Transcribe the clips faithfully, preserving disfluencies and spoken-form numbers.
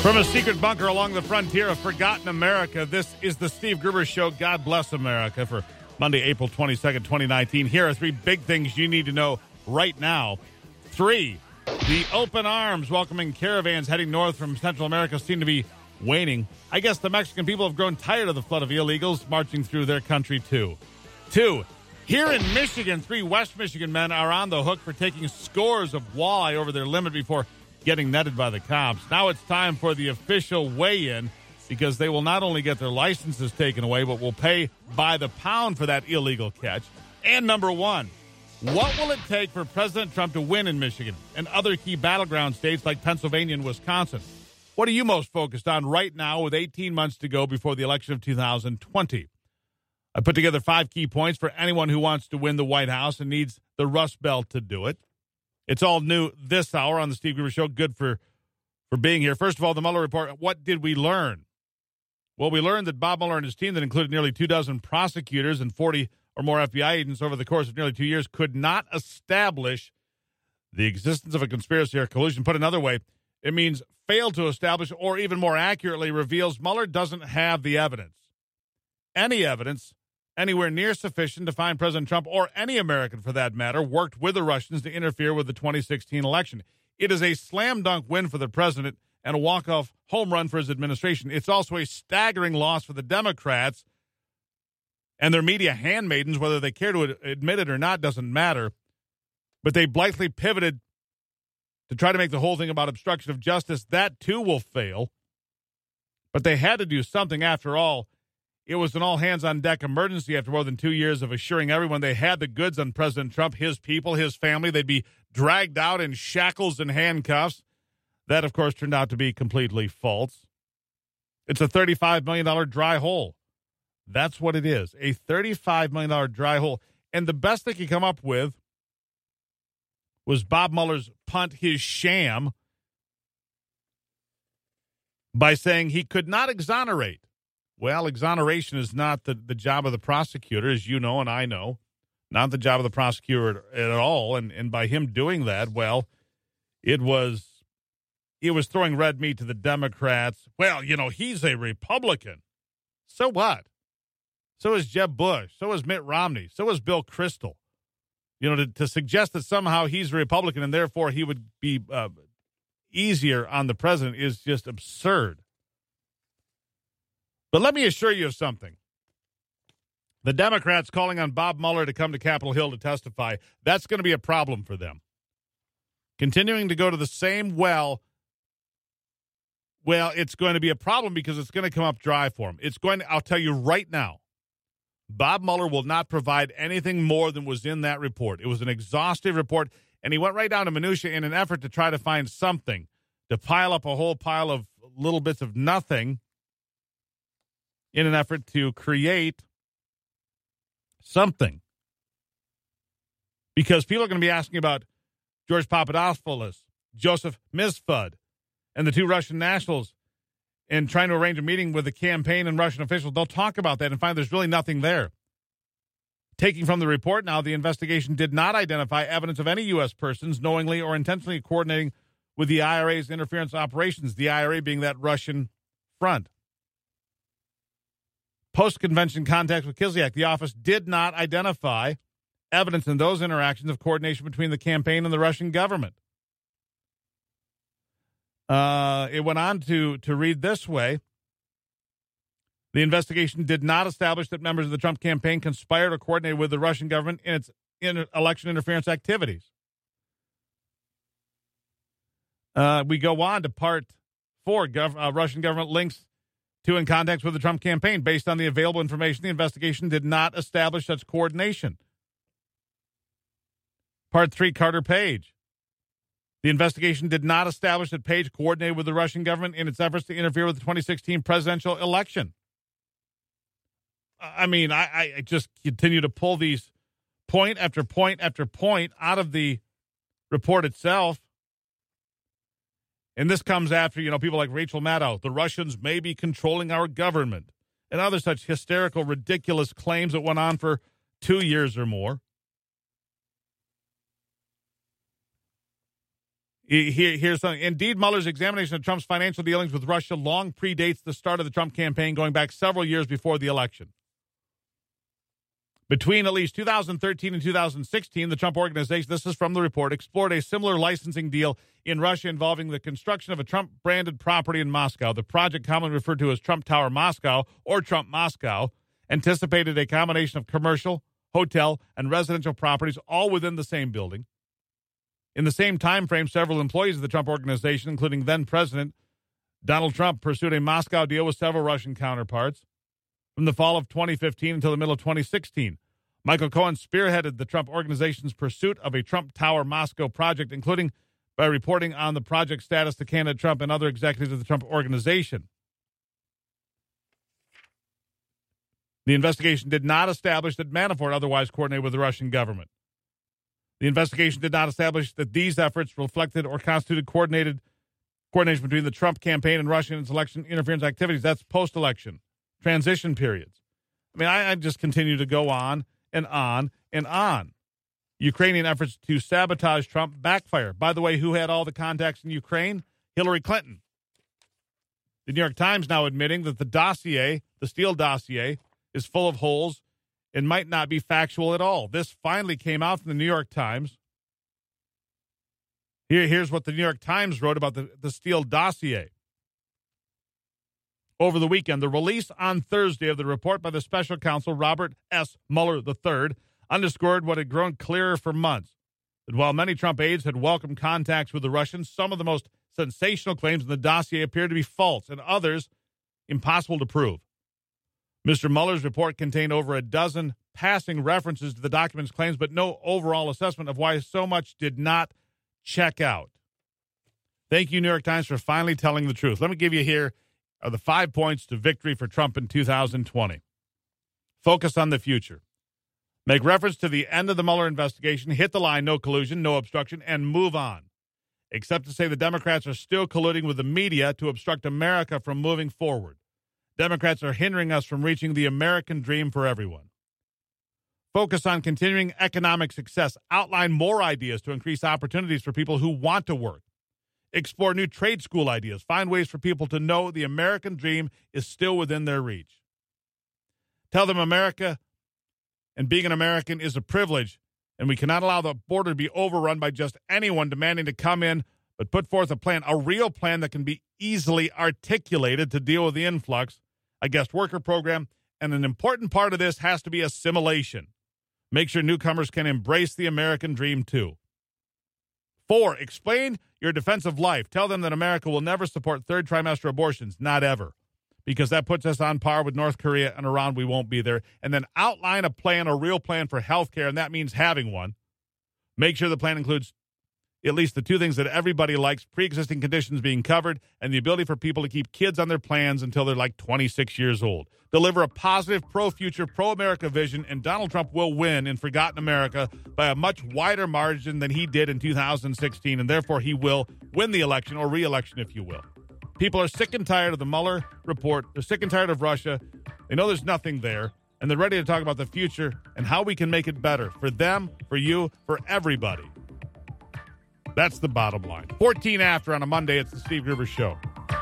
From a secret bunker along the frontier of forgotten America, this is the Steve Gruber Show. God bless America for Monday, April twenty-second, twenty nineteen. Here are three big things you need to know right now. Three, the open arms welcoming caravans heading north from Central America seem to be waning. I guess the Mexican people have grown tired of the flood of illegals marching through their country, too. Two, here in Michigan, three West Michigan men are on the hook for taking scores of walleye over their limit before getting netted by the cops. Now it's time for the official weigh-in because they will not only get their licenses taken away, but will pay by the pound for that illegal catch. And number one, what will it take for President Trump to win in Michigan and other key battleground states like Pennsylvania and Wisconsin? What are you most focused on right now with eighteen months to go before the election of two thousand twenty? I put together five key points for anyone who wants to win the White House and needs the Rust Belt to do it. It's all new this hour on the Steve Gruber Show. Good for, for being here. First of all, the Mueller report. What did we learn? Well, we learned that Bob Mueller and his team that included nearly two dozen prosecutors and forty or more F B I agents over the course of nearly two years could not establish the existence of a conspiracy or collusion. Put another way, it means failed to establish, or even more accurately reveals Mueller doesn't have the evidence. Any evidence anywhere near sufficient to find President Trump, or any American for that matter, worked with the Russians to interfere with the twenty sixteen election. It is a slam dunk win for the president and a walk-off home run for his administration. It's also a staggering loss for the Democrats and their media handmaidens. Whether they care to admit it or not doesn't matter. But they blithely pivoted to try to make the whole thing about obstruction of justice. That, too, will fail. But they had to do something after all. It was an all-hands-on-deck emergency after more than two years of assuring everyone they had the goods on President Trump, his people, his family. They'd be dragged out in shackles and handcuffs. That, of course, turned out to be completely false. It's a thirty-five million dollars dry hole. That's what it is, a thirty-five million dollars dry hole. And the best they could come up with was Bob Mueller's punt, his sham, by saying he could not exonerate. Well, exoneration is not the, the job of the prosecutor, as you know and I know. Not the job of the prosecutor at, at all. And and by him doing that, well, it was it was throwing red meat to the Democrats. Well, you know, he's a Republican. So what? So is Jeb Bush. So is Mitt Romney. So is Bill Kristol. You know, to, to suggest that somehow he's a Republican and therefore he would be uh, easier on the president is just absurd. But let me assure you of something. The Democrats calling on Bob Mueller to come to Capitol Hill to testify, that's going to be a problem for them. Continuing to go to the same well, well, it's going to be a problem because it's going to come up dry for him. It's going to, I'll tell you right now, Bob Mueller will not provide anything more than was in that report. It was an exhaustive report, and he went right down to minutia in an effort to try to find something, to pile up a whole pile of little bits of nothing in an effort to create something. Because people are going to be asking about George Papadopoulos, Joseph Mifsud, and the two Russian nationals, and trying to arrange a meeting with the campaign and Russian officials. They'll talk about that and find there's really nothing there. Taking from the report now, the investigation did not identify evidence of any U S persons knowingly or intentionally coordinating with the I R A's interference operations, the I R A being that Russian front. Post-convention contacts with Kislyak, the office did not identify evidence in those interactions of coordination between the campaign and the Russian government. Uh, it went on to, to read this way. The investigation did not establish that members of the Trump campaign conspired or coordinated with the Russian government in its in election interference activities. Uh, we go on to part four. Gov- uh, Russian government links to in contacts with the Trump campaign. Based on the available information, the investigation did not establish such coordination. Part three, Carter Page. The investigation did not establish that Page coordinated with the Russian government in its efforts to interfere with the twenty sixteen presidential election. I mean, I, I just continue to pull these point after point after point out of the report itself. And this comes after, you know, people like Rachel Maddow, the Russians may be controlling our government, and other such hysterical, ridiculous claims that went on for two years or more. Here, here's something. Indeed, Mueller's examination of Trump's financial dealings with Russia long predates the start of the Trump campaign, going back several years before the election. Between at least two thousand thirteen and two thousand sixteen, the Trump Organization, this is from the report, explored a similar licensing deal in Russia involving the construction of a Trump-branded property in Moscow. The project, commonly referred to as Trump Tower Moscow or Trump Moscow, anticipated a combination of commercial, hotel, and residential properties all within the same building. In the same time frame, several employees of the Trump Organization, including then-President Donald Trump, pursued a Moscow deal with several Russian counterparts. From the fall of twenty fifteen until the middle of twenty sixteen, Michael Cohen spearheaded the Trump Organization's pursuit of a Trump Tower Moscow project, including by reporting on the project status to candidate Trump and other executives of the Trump Organization. The investigation did not establish that Manafort otherwise coordinated with the Russian government. The investigation did not establish that these efforts reflected or constituted coordinated coordination between the Trump campaign and Russian election interference activities. That's post-election, transition periods. I mean, I, I just continue to go on and on and on. Ukrainian efforts to sabotage Trump backfire. By the way, who had all the contacts in Ukraine? Hillary Clinton. The New York Times now admitting that the dossier, the Steele dossier, is full of holes and might not be factual at all. This finally came out from the New York Times. Here, here's what the New York Times wrote about the, the Steele dossier. Over the weekend, the release on Thursday of the report by the special counsel Robert S. Mueller the third underscored what had grown clearer for months, that while many Trump aides had welcomed contacts with the Russians, some of the most sensational claims in the dossier appeared to be false and others impossible to prove. Mister Mueller's report contained over a dozen passing references to the document's claims, but no overall assessment of why so much did not check out. Thank you, New York Times, for finally telling the truth. Let me give you here are the five points to victory for Trump in two thousand twenty. Focus on the future. Make reference to the end of the Mueller investigation, hit the line, no collusion, no obstruction, and move on. Except to say the Democrats are still colluding with the media to obstruct America from moving forward. Democrats are hindering us from reaching the American dream for everyone. Focus on continuing economic success. Outline more ideas to increase opportunities for people who want to work. Explore new trade school ideas. Find ways for people to know the American dream is still within their reach. Tell them America and being an American is a privilege, and we cannot allow the border to be overrun by just anyone demanding to come in, but put forth a plan, a real plan that can be easily articulated to deal with the influx, a guest worker program, and an important part of this has to be assimilation. Make sure newcomers can embrace the American dream, too. Four, explain your defense of life. Tell them that America will never support third trimester abortions, not ever, because that puts us on par with North Korea and Iran. We won't be there. And then outline a plan, a real plan for health care, and that means having one. Make sure the plan includes at least the two things that everybody likes, pre-existing conditions being covered, and the ability for people to keep kids on their plans until they're like twenty-six years old. Deliver a positive, pro-future, pro-America vision, and Donald Trump will win in Forgotten America by a much wider margin than he did in two thousand sixteen, and therefore he will win the election, or re-election, if you will. People are sick and tired of the Mueller report. They're sick and tired of Russia. They know there's nothing there, and they're ready to talk about the future and how we can make it better for them, for you, for everybody. That's the bottom line. fourteen after on a Monday, it's the Steve Gruber Show.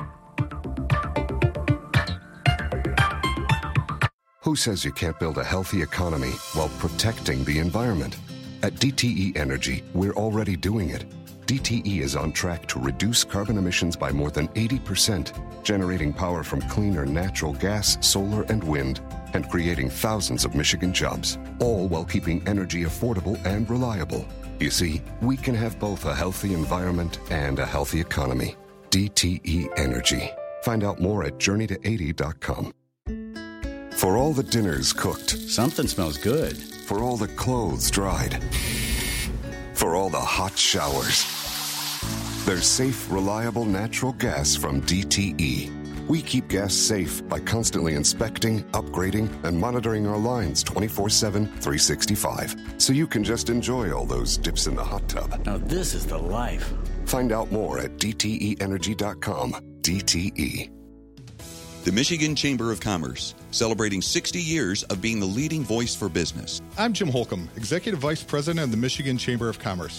Who says you can't build a healthy economy while protecting the environment? At D T E Energy, we're already doing it. D T E is on track to reduce carbon emissions by more than eighty percent, generating power from cleaner natural gas, solar, and wind, and creating thousands of Michigan jobs, all while keeping energy affordable and reliable. You see, we can have both a healthy environment and a healthy economy. D T E Energy. Find out more at journey to eighty dot com. For all the dinners cooked. Something smells good. For all the clothes dried. For all the hot showers. There's safe, reliable natural gas from D T E. We keep gas safe by constantly inspecting, upgrading, and monitoring our lines twenty-four seven, three sixty-five. So you can just enjoy all those dips in the hot tub. Now this is the life. Find out more at D T E energy dot com. D T E. The Michigan Chamber of Commerce, celebrating sixty years of being the leading voice for business. I'm Jim Holcomb, Executive Vice President of the Michigan Chamber of Commerce.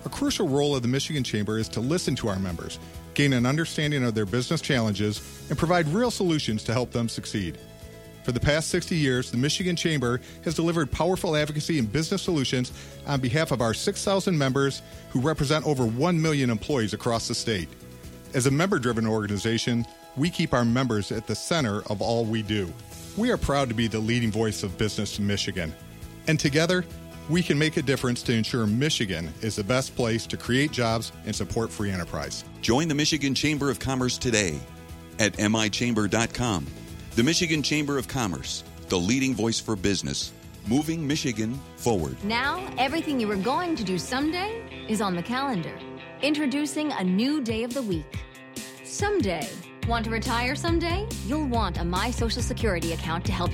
A crucial role of the Michigan Chamber is to listen to our members, gain an understanding of their business challenges, and provide real solutions to help them succeed. For the past sixty years, the Michigan Chamber has delivered powerful advocacy and business solutions on behalf of our six thousand members who represent over one million employees across the state. As a member-driven organization, we keep our members at the center of all we do. We are proud to be the leading voice of business in Michigan. And together, we can make a difference to ensure Michigan is the best place to create jobs and support free enterprise. Join the Michigan Chamber of Commerce today at m i chamber dot com. The Michigan Chamber of Commerce, the leading voice for business, moving Michigan forward. Now, everything you were going to do someday is on the calendar. Introducing a new day of the week. Someday. Want to retire someday? You'll want a My Social Security account to help you